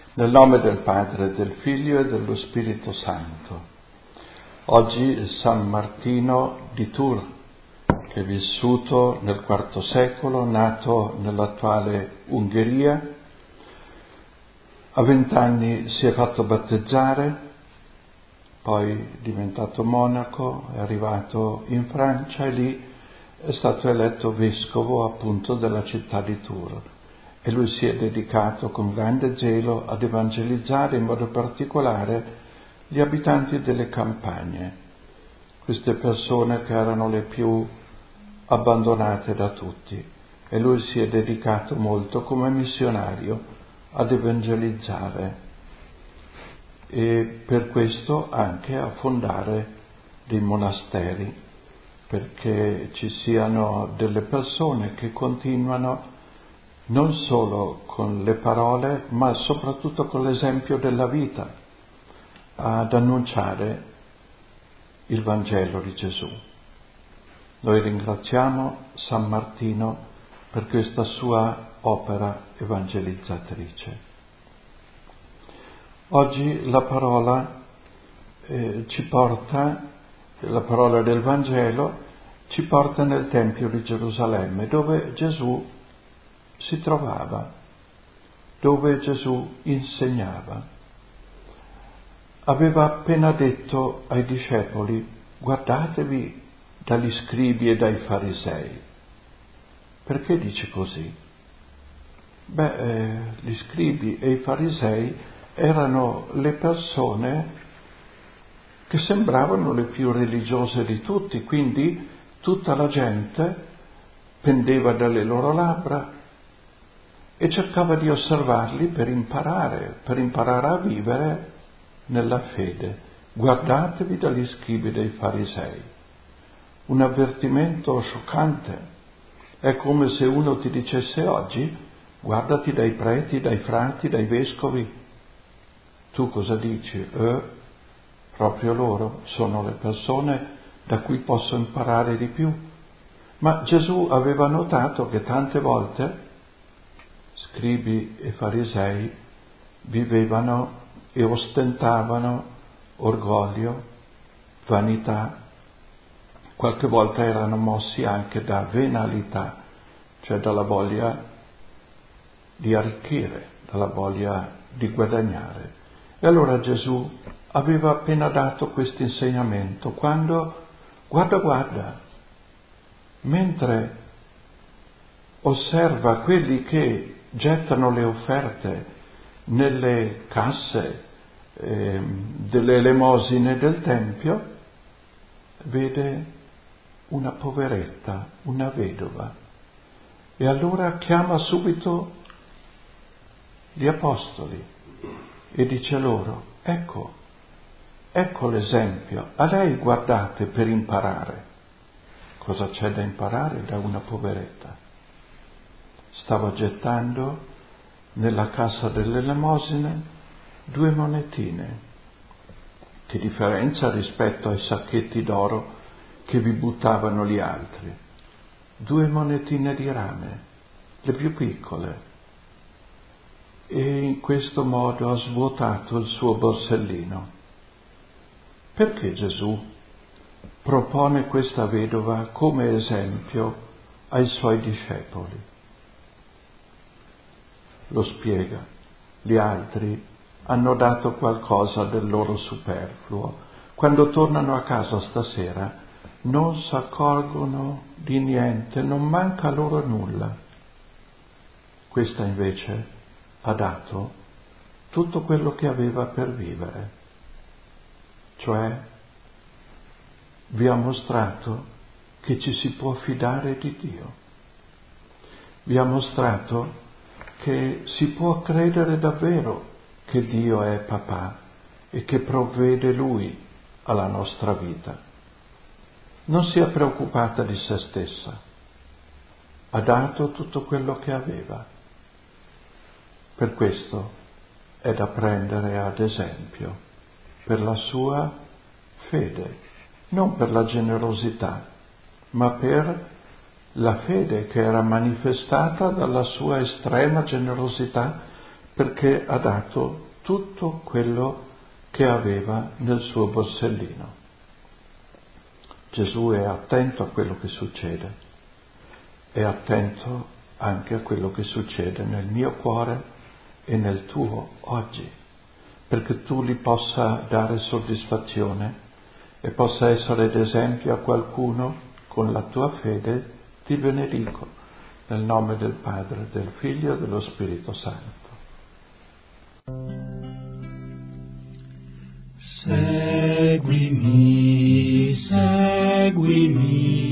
Nel nome del Padre, del Figlio e dello Spirito Santo. Oggi San Martino di Tours, che è vissuto nel IV secolo, nato nell'attuale Ungheria. A 20 anni si è fatto battezzare, poi è diventato monaco, è arrivato in Francia e lì è stato eletto vescovo appunto della città di Tours. E lui si è dedicato con grande zelo ad evangelizzare in modo particolare gli abitanti delle campagne, queste persone che erano le più abbandonate da tutti. E lui si è dedicato molto come missionario ad evangelizzare e per questo anche a fondare dei monasteri, perché ci siano delle persone che continuano non solo con le parole, ma soprattutto con l'esempio della vita, ad annunciare il Vangelo di Gesù. Noi ringraziamo San Martino per questa sua opera evangelizzatrice. Oggi la parola ci porta, la parola del Vangelo ci porta nel Tempio di Gerusalemme, dove Gesù si trovava, dove Gesù insegnava. Aveva appena detto ai discepoli: guardatevi dagli scribi e dai farisei. Perché dice così? Gli scribi e i farisei erano le persone che sembravano le più religiose di tutti, quindi tutta la gente pendeva dalle loro labbra e cercava di osservarli per imparare a vivere nella fede. Guardatevi dagli scribi dei farisei. Un avvertimento scioccante. È come se uno ti dicesse oggi: guardati dai preti, dai frati, dai vescovi. Tu cosa dici? Proprio loro sono le persone da cui posso imparare di più. Ma Gesù aveva notato che tante volte scribi e farisei vivevano e ostentavano orgoglio, vanità, qualche volta erano mossi anche da venalità, cioè dalla voglia di arricchire, dalla voglia di guadagnare. E allora Gesù aveva appena dato questo insegnamento quando, guarda, mentre osserva quelli che gettano le offerte nelle casse delle elemosine del Tempio, vede una poveretta, una vedova, e allora chiama subito gli apostoli e dice loro: ecco l'esempio, a lei guardate per imparare. Cosa c'è da imparare da una poveretta? Stava gettando nella cassa delle elemosine 2 monetine. Che differenza rispetto ai sacchetti d'oro che vi buttavano gli altri. 2 monetine di rame, le più piccole. E in questo modo ha svuotato il suo borsellino. Perché Gesù propone questa vedova come esempio ai suoi discepoli? Lo spiega. Gli altri hanno dato qualcosa del loro superfluo. Quando tornano a casa stasera non si accorgono di niente, non manca loro nulla. Questa invece ha dato tutto quello che aveva per vivere. Cioè, vi ha mostrato che ci si può fidare di Dio. Vi ha mostrato che si può credere davvero che Dio è papà e che provvede Lui alla nostra vita. Non si è preoccupata di se stessa, ha dato tutto quello che aveva. Per questo è da prendere ad esempio, per la sua fede, non per la generosità, ma per la fede che era manifestata dalla sua estrema generosità perché ha dato tutto quello che aveva nel suo borsellino. Gesù è attento a quello che succede, è attento anche a quello che succede nel mio cuore e nel tuo oggi, perché tu gli possa dare soddisfazione e possa essere d'esempio a qualcuno con la tua fede. Ti benedico nel nome del Padre, del Figlio e dello Spirito Santo. Seguimi, seguimi.